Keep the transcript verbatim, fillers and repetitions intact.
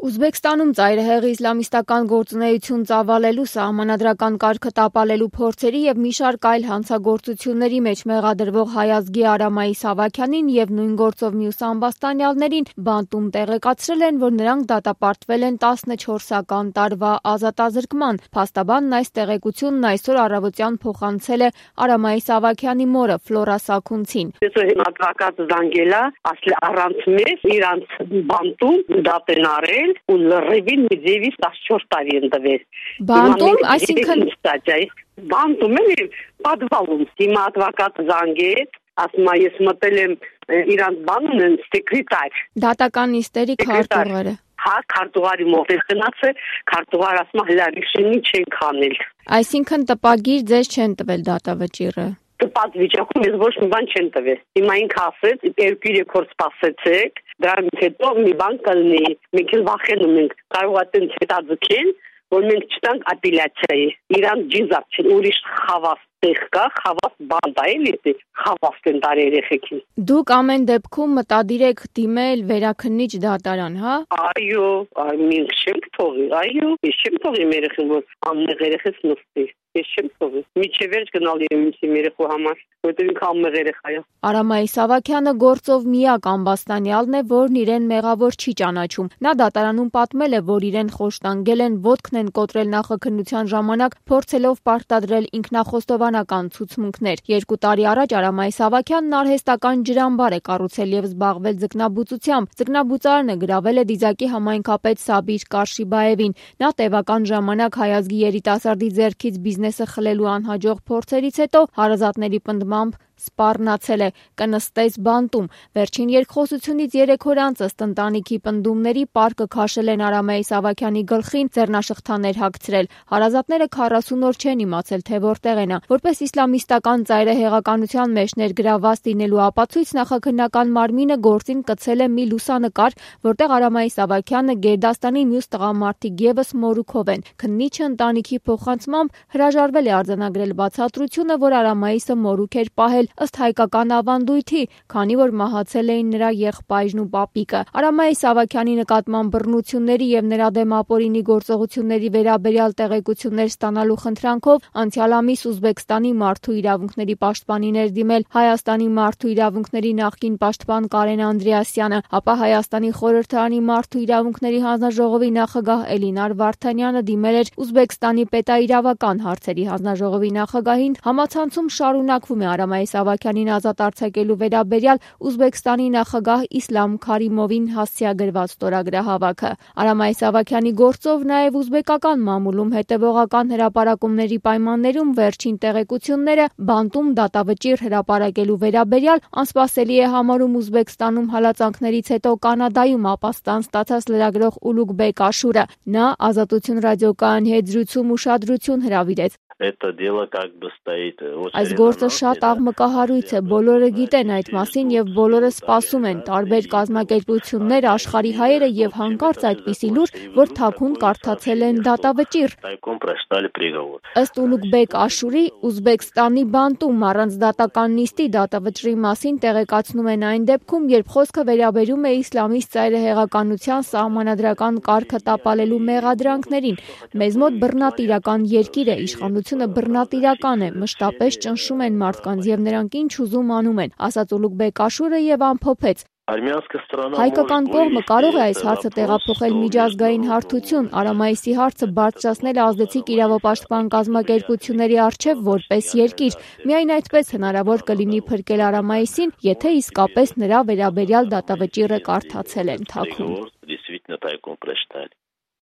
Ուզբեկստանում ծայրահեղ իսլամիստական գործունեություն ծավալելու, սահմանադրական կարգը տապալելու փորձերի և մի շարք այլ հանցագործությունների մեջ մեղադրվող հայազգի Արամայի Սավաքյանին և նույն գործով մյուս ամբաստանյալներին բանտում տեղեկացրել են, որ նրանք դատապարտվել են տասնչորսական տարվա ազատազրկման։ Փաստաբանն այս տեղեկությունն այսօր առավոտյան փոխանցել է Արամայի Սավաքյանի մորը Ֆլորա Սաքունցին։ Առանց մեզ իրանց բանտում դատ են արել ու լրիվին մի ձևից տասնչորս տարի են տվել։ Բանտում, այսինքն բանտում են պատվալում։ Հիմա advocat զանգեց, ասում է ես մտել եմ իրանց բանուն են սեկրետար։ Դատական նիստերի քարտուղարը։ Հա, քարտուղարի մոտ է գնացել, քարտուղարը ասում է հələ ռիշենի չենք անել։ Այսինքն տպագիր ձեզ չեն տվել դատավճիռը։ Տպած վիճակում ես ոչ մի բան չեն տվել։ Հիմա ինքը ասեց, երկու-երեք օր սպասեցեք, դրանից հետո մի բան կլինի, մենք էլ վախենում ենք, կարող է տենց հետաձգել, որ մենք չտանք ապելյացիայի։ Իրան ջիզակ չեն, ուրիշ խավաս տեղ կա, խավաս բանդ է, էլի, խավաս են տարի երեխեքին։ Դուք ամեն դեպքում մտադիր եք դիմել վերաքննիչ դատարան, հա։ Այո, մենք չենք թողի, այո, ես չեմ թողի մեր երեխին, որ անմեղ երեխես նստի։ Ես չեմ թողի։ Միջև վերջ գնալ եմ իմ երեխու համար, որտեղ ինքը անմեղ երեխա է։ Արամայի Սավաքյանը գործով միակ ամբաստանյալն է, որն իրեն մեղավոր չի ճանաչում։ Նա դատարանում պատմել է, որ իրեն խոշտանգել են, ոտքն են կոտրել նախաքննության ժամանակ, փորձելով պարտադրել ինքնախոստովանական ցուցմունքներ։ Երկու տարի առաջ Արամայի Սավաքյանն արհեստական ջրամբար է կառուցել և զբաղվել ձկնաբուծությամբ։ Ձկնաբուծարանը գրավել է Դիզակի համայնքապետ Սաբիր Կարշիբաևին։ Նա տևական ժամանակ հայազգի երիտասարդի ձեռքից բիզնեսը խլելու անհաջող փորձերից հետո հարազատների պնդմամբ սպառնացել է, կնստեց բանտում։ Վերջին երկխոսությունից երեք օր անց ըստ ընտանիքի պնդումների պարկը քաշել են Արամայի Սավաքյանի գլխին, ձեռնաշղթաներ հագցրել։ Հարազատները քառասուն օր չեն իմացել, թե որտեղ է նա։ Որպես իսլամիստական ծայրահեղականության մեջ ներգրավված լինելու ապացույց նախաքննական մարմինը գործին կցել է մի լուսանկար, որտեղ Արամայի Սավաքյանը Գերդաստանի մյուս տղամարդիկ ևս մորուքով են։ Քննիչը ընտանիքի փոխանցմամբ հրաժարվել է արձանագրել բացատրությունը, որ Արամայիսը մորուք էր պահել ըստ հայկական ավանդույթի, քանի որ մահացել էին նրա եղբայրն ու պապիկը։ Արամայի Սավաքյանի նկատմամբ բռնությունների և նրա դեմ ապօրինի գործողությունների վերաբերյալ տեղեկություններ ստանալու խնդրանքով անցյալ ամիս Ուզբեկստանի մարդու իրավունքների պաշտպանին էր դիմել Հայաստանի մարդու իրավունքների նախկին պաշտպան Կարեն Անդրեասյանը, ապա Հայաստանի խորհրդարանի մարդու իրավունքների հանձնաժողովի նախագահ Էլինար Վարդանյանը դիմել էր Ուզբեկստանի պետաիրավական հարցերի հանձնաժողովի նախագահին։ Համացանցում շարունակվում է Արամայի Սավաքյանին ազատ արձակելու վերաբերյալ Ուզբեկստանի նախագահ Իսլամ Քարիմովին հասցեագրված ստորագրահավաքը։ Արամայի Սավաքյանի գործով նաև ուզբեկական մամուլում հետևողական հրապարակումների պայմաններում վերջին տեղեկությունները բանտում դատավճիռ հրապարակելու վերաբերյալ անսպասելի է համարում Ուզբեկստանում հալածանքներից հետո Կանադայում ապաստան ստացած լրագրող Ուլուգբեկ Աշուրը։ Նա Ազատություն ռադիոկայանի հետ զրույցում ուշադրություն հրավիրեց։ Այս գործը շատ աղմկահարույց է, բոլորը գիտեն այդ մասին և բոլորը սպասում են, տարբեր կազմակերպություններ, աշխարհի հայերը և հանկարծ այդպիսի լուր, որ թաքուն կարդացել են դատավճիռ։ Ըստ Ուլուգբեկ Աշուրի, Ուզբեկստանի բանտում առանց դատական նիստի դատավճռի մասին տեղեկացնում են այն դեպքում, երբ խոսքը վերաբերում է իսլամիստ ծայրահեղականության սահմանադրական կարգը տապալելու մեղադրանքներին։ Մեզ մոտ բռնատիրական երկիր է, իշխանությունը բռնատիրական է, մշտապես ճնշում են մարդկանց և նրանք ինչ ուզում անում են, ասաց Ուլուգբեկ Աշուրը և ամփոփեց։ Հայկական կողմը կարող է այս հարցը տեղափոխել միջազգային հարթություն, Արամայիսի հարցը բարձրացնել ազդեցիկ իրավապաշտպան կազմակերպությունների առջև որպես երկիր։ Միայն այդպես հնարավոր կլինի փրկել Արամայիսին, եթե իսկապես նրա վերաբերյալ դատավճիռը կարդացել են թաքուն։